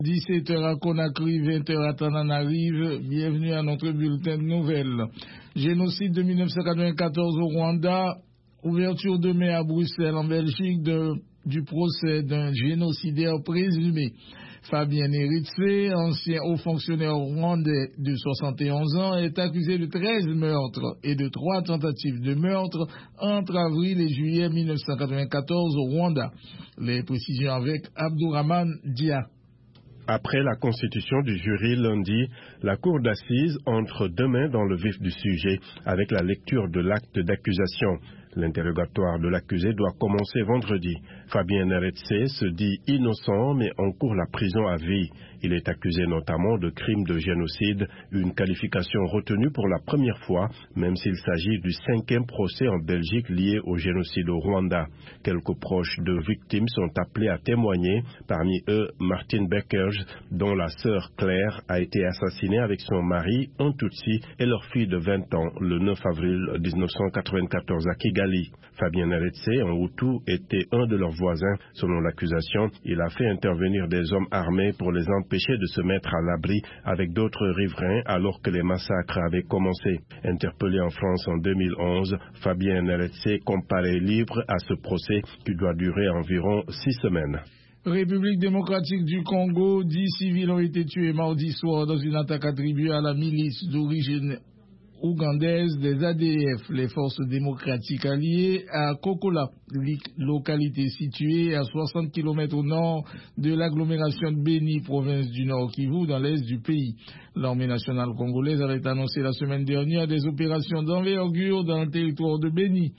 17h à Conakry, 20h à Tananarive. Bienvenue à notre bulletin de nouvelles. Génocide de 1994 au Rwanda. Ouverture demain à Bruxelles, en Belgique, du procès d'un génocidaire présumé. Fabien Eritse, ancien haut fonctionnaire rwandais de 71 ans, est accusé de 13 meurtres et de 3 tentatives de meurtre entre avril et juillet 1994 au Rwanda. Les précisions avec Abdourahmane Dia. Après la constitution du jury lundi, la cour d'assises entre demain dans le vif du sujet avec la lecture de l'acte d'accusation. L'interrogatoire de l'accusé doit commencer vendredi. Fabien Eritse se dit innocent mais encourt la prison à vie. Il est accusé notamment de crimes de génocide, une qualification retenue pour la première fois, même s'il s'agit du 5e procès en Belgique lié au génocide au Rwanda. Quelques proches de victimes sont appelés à témoigner, parmi eux Martin Beckers, dont la sœur Claire a été assassinée avec son mari, un Tutsi, et leur fille de 20 ans le 9 avril 1994 à Kigali. Fabien Eritse, en Hutu, était un de leurs voisins. Selon l'accusation, il a fait intervenir des hommes armés pour les empêcher de se mettre à l'abri avec d'autres riverains alors que les massacres avaient commencé. Interpellé en France en 2011, Fabien Eritse comparaît libre à ce procès qui doit durer environ 6 semaines. République démocratique du Congo, 10 civils ont été tués mardi soir dans une attaque attribuée à la milice d'origine ougandaise des ADF, les forces démocratiques alliées, à Kokola, localité située à 60 km au nord de l'agglomération de Beni, province du Nord Kivu, dans l'est du pays. L'armée nationale congolaise avait annoncé la semaine dernière des opérations d'envergure dans le territoire de Beni,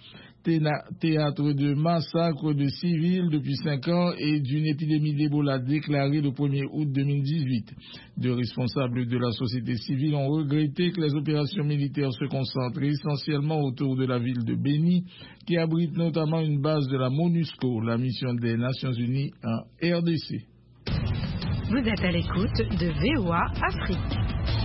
théâtre de massacres de civils depuis 5 ans et d'une épidémie d'Ebola déclarée le 1er août 2018. Deux responsables de la société civile ont regretté que les opérations militaires se concentrent essentiellement autour de la ville de Beni, qui abrite notamment une base de la MONUSCO, la mission des Nations Unies en RDC. Vous êtes à l'écoute de VOA Afrique.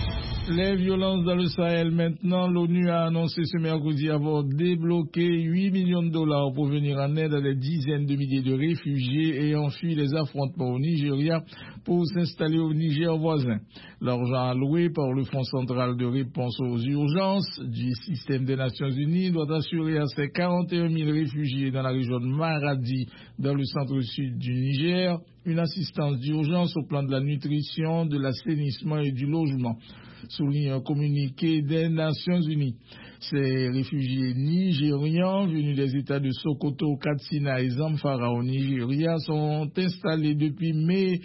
Les violences dans le Sahel maintenant, l'ONU a annoncé ce mercredi avoir débloqué 8 millions de dollars pour venir en aide à des dizaines de milliers de réfugiés ayant fui les affrontements au Nigeria pour s'installer au Niger voisin. L'argent alloué par le Fonds central de réponse aux urgences du système des Nations Unies doit assurer à ces 41 000 réfugiés dans la région de Maradi, dans le centre-sud du Niger, une assistance d'urgence au plan de la nutrition, de l'assainissement et du logement, souligne un communiqué des Nations Unies. Ces réfugiés nigérians venus des États de Sokoto, Katsina et Zamfara au Nigeria sont installés depuis mai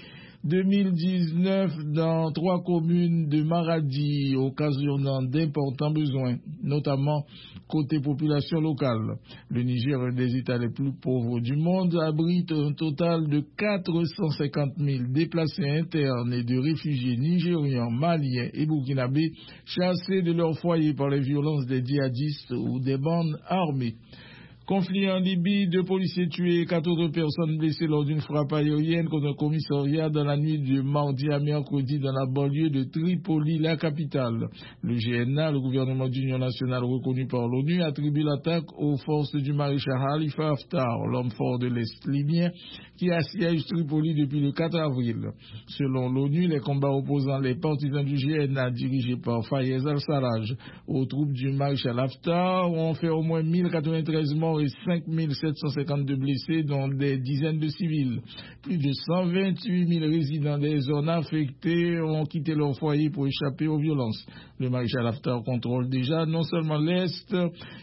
2019 dans 3 communes de Maradi, occasionnant d'importants besoins, notamment côté population locale. Le Niger, un des États les plus pauvres du monde, abrite un total de 450 000 déplacés internes et de réfugiés nigérians, maliens et burkinabés chassés de leur foyer par les violences des djihadistes ou des bandes armées. Conflit en Libye, 2 policiers tués et 4 autres personnes blessées lors d'une frappe aérienne contre un commissariat dans la nuit de mardi à mercredi dans la banlieue de Tripoli, la capitale. Le GNA, le gouvernement d'union nationale reconnu par l'ONU, attribue l'attaque aux forces du maréchal Khalifa Haftar, l'homme fort de l'Est libyen, qui assiège Tripoli depuis le 4 avril. Selon l'ONU, les combats opposant les partisans du GNA dirigés par Fayez al-Sarraj aux troupes du maréchal Haftar ont fait au moins 1093 morts et 5 752 blessés, dont des dizaines de civils. Plus de 128 000 résidents des zones affectées ont quitté leur foyer pour échapper aux violences. Le maréchal Haftar contrôle déjà non seulement l'Est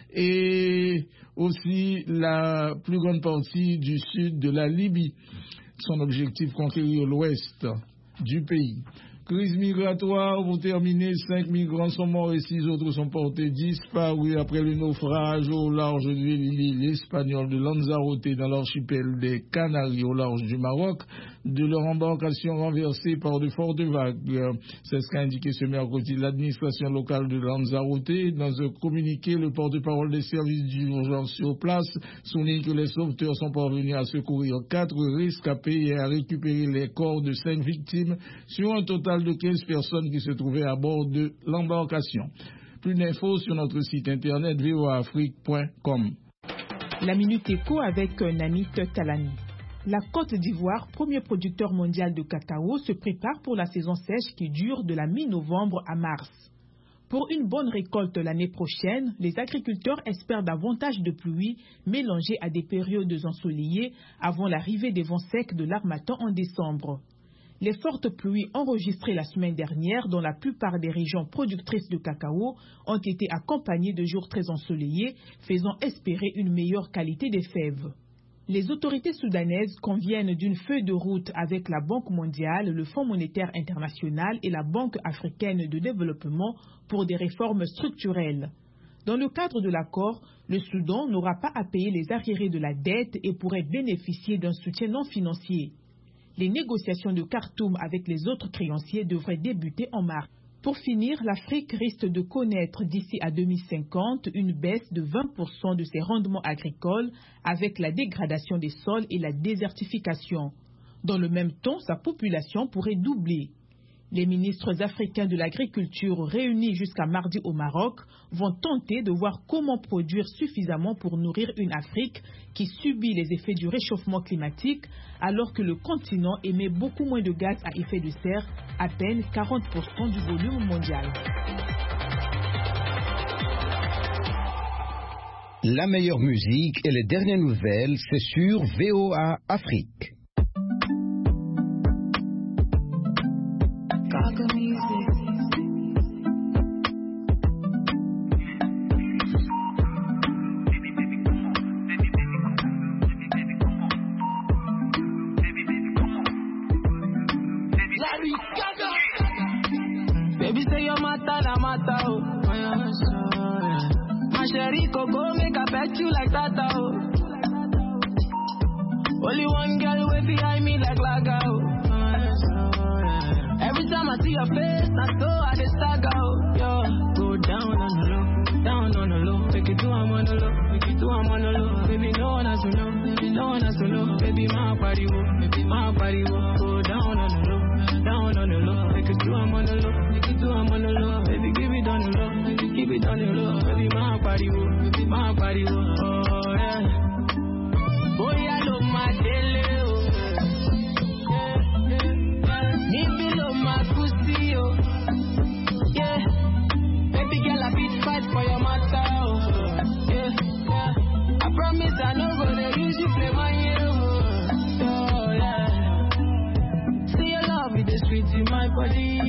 et aussi la plus grande partie du sud de la Libye. Son objectif, conquérir l'ouest du pays. Crise migratoire, pour terminer, 5 migrants sont morts et 6 autres sont portés disparus après le naufrage au large de l'île espagnole de Lanzarote dans l'archipel des Canaries au large du Maroc, de leur embarcation renversée par de fortes vagues. C'est ce qu'a indiqué ce mercredi l'administration locale de Lanzarote. Dans un communiqué, le porte-parole des services d'urgence sur place souligne que les sauveteurs sont parvenus à secourir 4 rescapés et à récupérer les corps de 5 victimes sur un total de 15 personnes qui se trouvaient à bord de l'embarcation. Plus d'infos sur notre site internet voaafrique.com. La Minute Éco avec Namit Talani. La Côte d'Ivoire, premier producteur mondial de cacao, se prépare pour la saison sèche qui dure de la mi-novembre à mars. Pour une bonne récolte l'année prochaine, les agriculteurs espèrent davantage de pluie mélangées à des périodes ensoleillées avant l'arrivée des vents secs de l'harmattan en décembre. Les fortes pluies enregistrées la semaine dernière dans la plupart des régions productrices de cacao ont été accompagnées de jours très ensoleillés, faisant espérer une meilleure qualité des fèves. Les autorités soudanaises conviennent d'une feuille de route avec la Banque mondiale, le Fonds monétaire international et la Banque africaine de développement pour des réformes structurelles. Dans le cadre de l'accord, le Soudan n'aura pas à payer les arriérés de la dette et pourrait bénéficier d'un soutien non financier. Les négociations de Khartoum avec les autres créanciers devraient débuter en mars. Pour finir, l'Afrique risque de connaître d'ici à 2050 une baisse de 20% de ses rendements agricoles avec la dégradation des sols et la désertification. Dans le même temps, sa population pourrait doubler. Les ministres africains de l'agriculture réunis jusqu'à mardi au Maroc vont tenter de voir comment produire suffisamment pour nourrir une Afrique qui subit les effets du réchauffement climatique alors que le continent émet beaucoup moins de gaz à effet de serre, à peine 40% du volume mondial. La meilleure musique et les dernières nouvelles, c'est sur VOA Afrique. Baby say your matter na matter oh. My sherry coco make I pet you like that oh. Only one girl way behind me like Laga oh. Every time I see your face, I so I just stagger oh. Yo, go down on the low, down on the low. Take it to I'm on the low, take it to I'm on the low. Baby no one has to know, no one has to know. Baby my body wo, baby my body wo. Go down on the low, down on the low. Take it to I'm on the low. I'm on the low, baby, give it on the low, baby, keep it on the low, baby, my body, oh yeah. Boy, I love my daily, oh. Me below my pussy, oh. Yeah, baby girl, I beat fight for your matter, oh. Yeah, I promise I no gonna use you play my hero, oh yeah. See your love with the sweet in my body.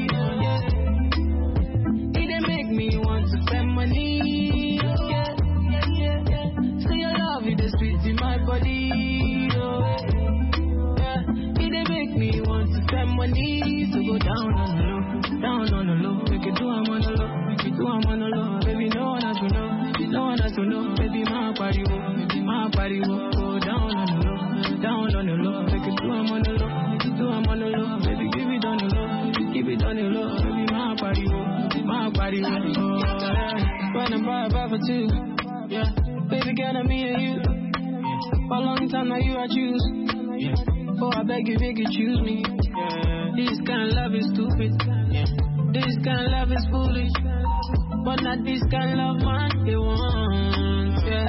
Me want to spend money, yeah. So your love is the sweet in my body, oh, yeah. It make me want to spend money, so go down on the low, make it do I'm on the low, make it do I'm on the low, baby no one has to know, no one has to know, baby my body wo, go down on the low, make it do I'm on the low, make it do I'm on the low, baby give it on the low, keep it on the low, baby my body wo. My body, oh, yeah. When I'm by for two, yeah. Baby girl, I'm me and you. For a long time now, you I choose. Yeah. Oh, I beg you, choose me. Yeah. This kind of love is stupid. Yeah. This kind of love is foolish. But not this kind of love, man. They want, yeah.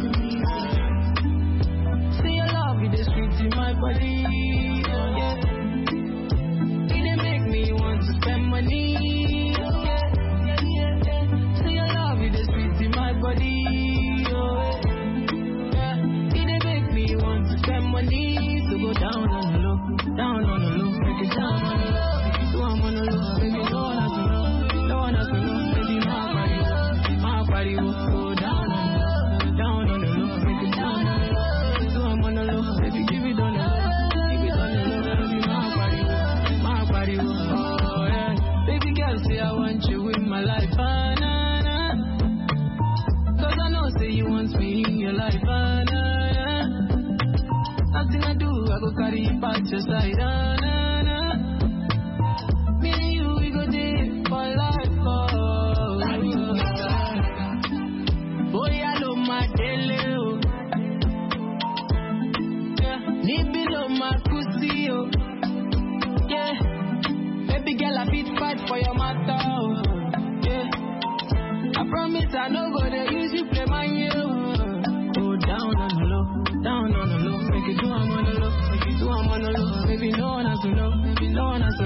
See your love with the sweet in my body, yeah. It make me want to spend money. Body, oh, yeah. It make me want to spend money to go down on the low, make it down on the low, make it do I'm on the low, baby no one has to know, baby my body will go down on the low, make it down on the low, do I'm on the low, baby give it on the low, baby my body will, oh yeah, baby girl say I want you in my life, say you want me in your life, yeah. Nothing I do, I go carry you back to your side, Me and you, we go deep for life, oh. Boy, I love my daily, oh. Yeah, need below my pussy, oh. Yeah, baby girl, I beat fight for your matter, oh. Yeah, I promise I no go to use you play my hero. Go down on the low, make it do I'm on the low. baby, no one has to know. No one has to